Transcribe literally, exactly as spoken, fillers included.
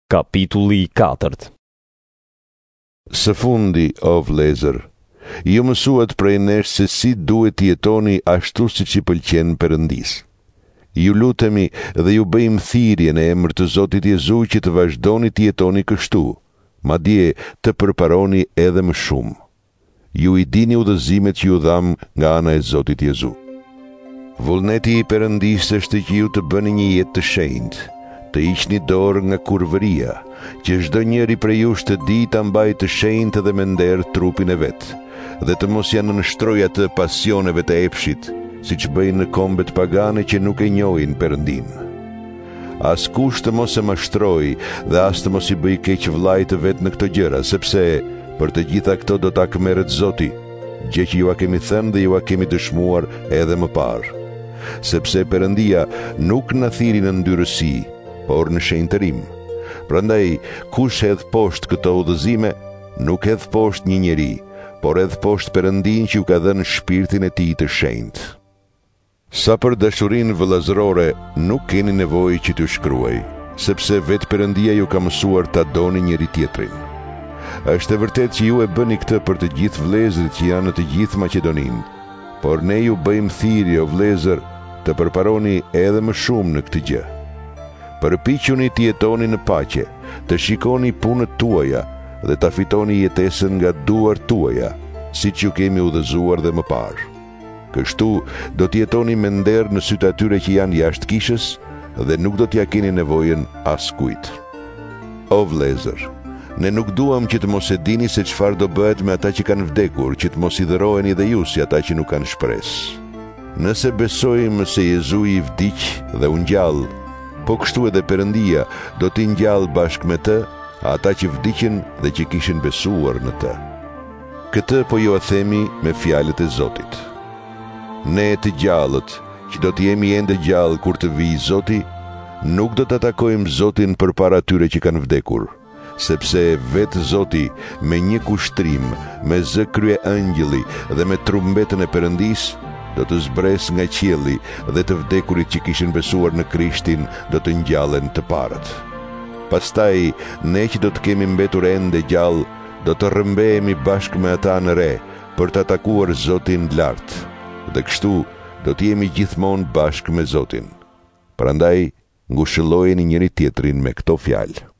Kapitulli i katërt. Së fundi, o vlezër, ju mësuat prej nesh se si duhet jetoni ashtu si që pëlqen Perëndis. Ju lutemi dhe ju bëjmë thirrje në emër të Zotit Jezu që të vazhdoni të jetoni kështu, madje të përparoni edhe më shumë. Ju i dini udhëzimet që ju dham nga ana e Zotit Jezu. Vullneti i Perëndis është që ju të bëni një jetë të shenjtë, të hiqni dorë nga kurvëria, që çdo njeri prej jush të di ta mbajë të shenjtë dhe me nder trupin e vet, dhe të mos ja nënshtrojë atë pasioneve të epshit, siç bëjnë në kombet pagane që nuk e njohin Perëndin. Askush të mos e mashtrojë dhe as të mos i bëj keq vllajt të vet në këto gjëra, sepse për të gjitha këto do ta kmerret Zoti, gjë që ju a kemi thënë dhe ju a kemi dëshmuar edhe më parë. Sepse Perëndia nuk na thiri në ndyrësi, por në shenjtërim. Prandaj, kush hedh poshtë këto udhëzime, nuk hedh poshtë një njeri, por hedh poshtë Perëndin që ju ka dhënë shpirtin e tij të shenjtë. Sa për dashurinë vëllazërore, nuk keni nevojë që t'ju shkruaj, sepse vetë Perëndia ju ka mësuar ta doni njëri tjetrin. Është e vërtet që ju e bëni këtë për të gjithë vlezërit që janë në të gjithë Maqedoninë, por ne ju bëjmë thirrje, o vlezër, të përparoni edhe më shumë në këtë gjë. Përpiquni të jetoni në paqe, të shikoni punët tuaja dhe ta fitoni jetesën nga duart tuaja, siç ju kemi udhëzuar dhe më parë. Kështu do të jetoni me nder në sytë atyre që janë jashtë kishës dhe nuk do t'ja keni nevojën askujt. O vlezër, ne nuk duam që të mos e dini se çfarë do bëhet me ata që kanë vdekur, që të mos i dheroheni dhe ju si ata që nuk kanë shpresë. Nëse besojmë se Jezu i vdiq dhe u ngjall, po kështu edhe Perëndia do t'i ngjall bashkë me të ata që vdiqën dhe që kishin besuar në të. Këtë po ju a themi me fjalët e Zotit. Ne të gjallët, që do të jemi ende gjallë kur të vijë Zoti, nuk do të takojmë Zotin përpara atyre që kanë vdekur, sepse vetë Zoti me një kushtrim, me zë krye angjëlli dhe me trumbetën e Perëndis, do të zbres nga qielli dhe të vdekurit që kishin besuar në Krishtin do të ngjallen të parët. Pastaj, ne që do të kemi mbetur ende gjallë, do të rrëmbehemi bashkë me ata në re për të takuar Zotin lart, dhe kështu do të jemi gjithmonë bashkë me Zotin. Prandaj, ngushëllojeni njëri tjetrin me këto fjalë.